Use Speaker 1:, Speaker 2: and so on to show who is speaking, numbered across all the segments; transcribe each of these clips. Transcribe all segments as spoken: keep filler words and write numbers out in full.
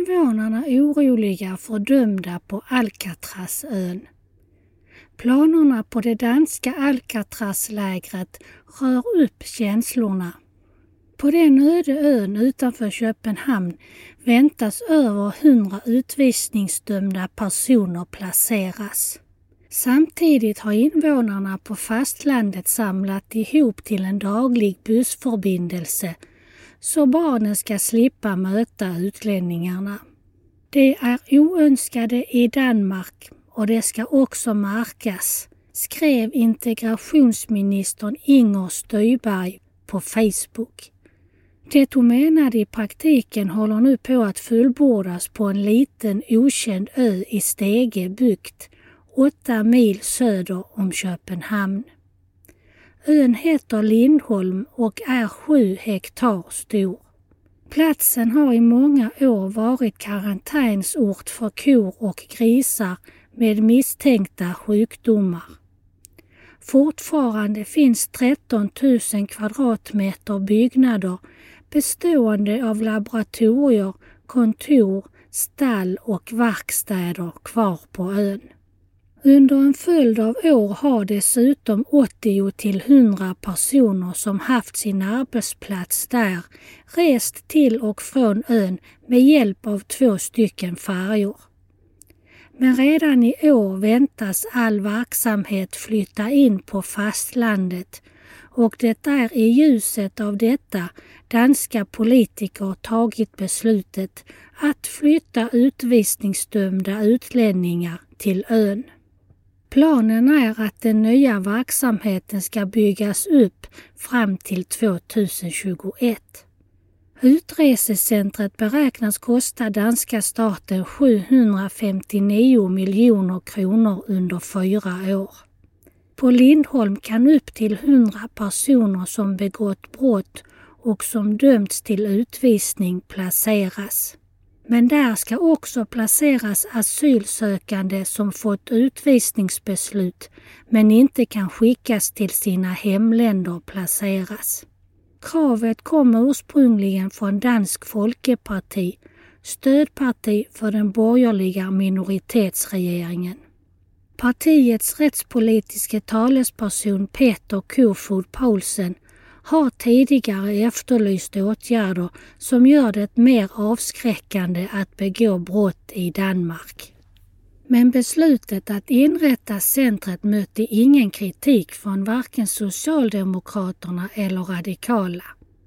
Speaker 1: invånarna oroliga för dömda på Alcatrazön. Planerna på det danska Alcatrazlägret rör upp känslorna. På den öde ön utanför Köpenhamn väntas över hundra utvisningsdömda personer placeras. Samtidigt har invånarna på fastlandet samlat ihop till en daglig bussförbindelse så barnen ska slippa möta utlänningarna. De är oönskade i Danmark och det ska också märkas, skrev integrationsministern Inger Støjberg på Facebook. Det hon menade i praktiken håller nu på att fullbordas på en liten okänd ö i Stege bukt, åtta mil söder om Köpenhamn. Ön heter Lindholm och är sju hektar stor. Platsen har i många år varit karantänsort för kor och grisar med misstänkta sjukdomar. Fortfarande finns tretton tusen kvadratmeter byggnader bestående av laboratorier, kontor, stall och verkstäder kvar på ön. Under en följd av år har dessutom åttio till hundra personer som haft sin arbetsplats där rest till och från ön med hjälp av två stycken färjor. Men redan i år väntas all verksamhet flytta in på fastlandet och det är i ljuset av detta danska politiker tagit beslutet att flytta utvisningsdömda utlänningar till ön. Planen är att den nya verksamheten ska byggas upp fram till tjugohundratjugoett. Utresecentret beräknas kosta danska staten sjuhundrafemtionio miljoner kronor under fyra år. På Lindholm kan upp till hundra personer som begått brott och som dömts till utvisning placeras. Men där ska också placeras asylsökande som fått utvisningsbeslut men inte kan skickas till sina hemländer placeras. Kravet kom ursprungligen från Dansk Folkeparti, stödparti för den borgerliga minoritetsregeringen. Partiets rättspolitiska talesperson Peter Kofod Poulsen har tidigare efterlyst åtgärder som gör det mer avskräckande att begå brott i Danmark. Men beslutet att inrätta centret mötte ingen kritik från varken Socialdemokraterna eller Radikala.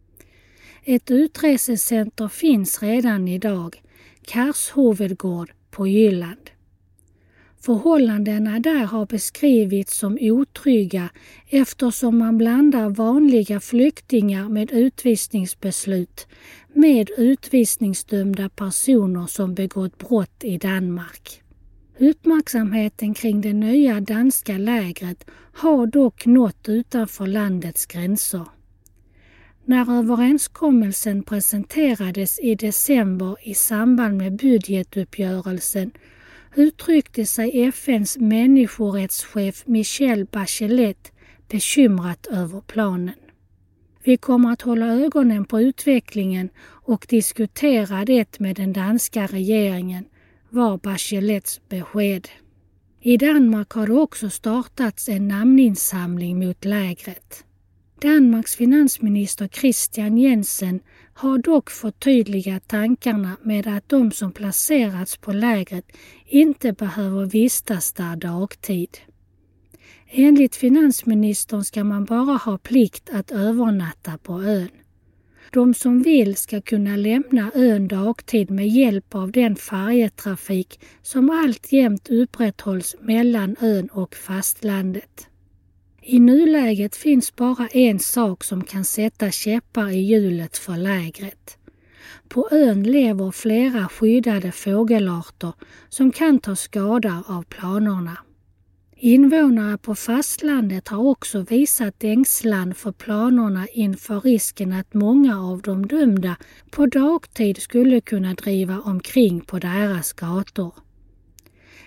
Speaker 1: Ett utresecenter finns redan idag, Karshovedgård på Jylland. Förhållandena där har beskrivits som otrygga eftersom man blandar vanliga flyktingar med utvisningsbeslut med utvisningsdömda personer som begått brott i Danmark. Uppmärksamheten kring det nya danska lägret har dock nått utanför landets gränser. När överenskommelsen presenterades i december i samband med budgetuppgörelsen uttryckte sig F N:s människorättschef Michelle Bachelet bekymrat över planen. Vi kommer att hålla ögonen på utvecklingen och diskutera det med den danska regeringen, var Bachelets besked. I Danmark har det också startats en namninsamling mot lägret. Danmarks finansminister Christian Jensen har dock förtydligat tankarna med att de som placerats på lägret inte behöver vistas där dagtid. Enligt finansministern ska man bara ha plikt att övernatta på ön. De som vill ska kunna lämna ön dagtid med hjälp av den färjetrafik som alltjämt upprätthålls mellan ön och fastlandet. I nuläget finns bara en sak som kan sätta käppar i hjulet för lägret. På ön lever flera skyddade fågelarter som kan ta skada av planerna. Invånare på fastlandet har också visat ängslan för planerna inför risken att många av de dömda på dagtid skulle kunna driva omkring på deras gator.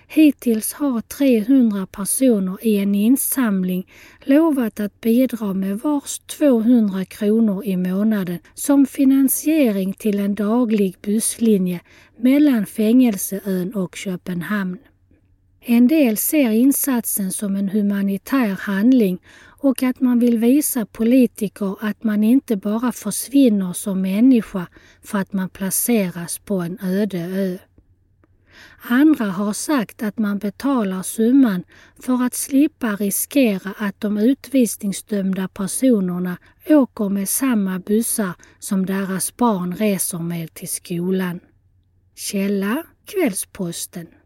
Speaker 1: Hittills har trehundra personer i en insamling lovat att bidra med vars tvåhundra kronor i månaden som finansiering till en daglig busslinje mellan Fängelseön och Köpenhamn. En del ser insatsen som en humanitär handling och att man vill visa politiker att man inte bara försvinner som människa för att man placeras på en öde ö. Andra har sagt att man betalar summan för att slippa riskera att de utvisningsdömda personerna åker med samma bussar som deras barn reser med till skolan. Källa: Kvällsposten.